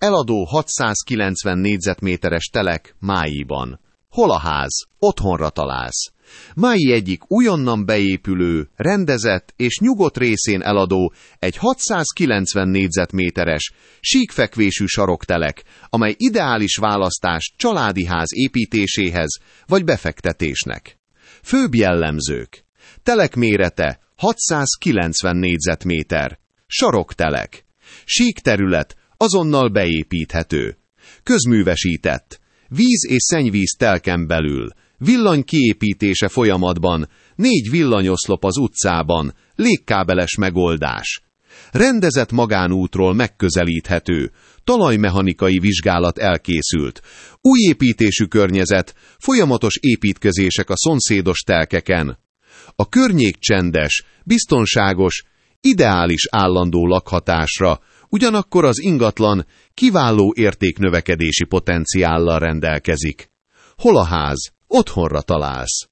Eladó 690 négyzetméteres telek Máiban. Hol a ház? Otthonra találsz. Mái egyik újonnan beépülő, rendezett és nyugodt részén eladó egy 690 négyzetméteres, síkfekvésű saroktelek, amely ideális választás családi ház építéséhez vagy befektetésnek. Főbb jellemzők. Telek mérete 690 négyzetméter. Saroktelek. Sík terület, azonnal beépíthető. Közművesített. Víz és szennyvíz telken belül. Villany kiépítése folyamatban. 4 villanyoszlop az utcában. Légkábeles megoldás. Rendezett magánútról megközelíthető. Talajmechanikai vizsgálat elkészült. Új építésű környezet, folyamatos építkezések a szomszédos telkeken. A környék csendes, biztonságos, ideális állandó lakhatásra, ugyanakkor az ingatlan kiváló értéknövekedési potenciállal rendelkezik. Hol a ház? Otthonra találsz.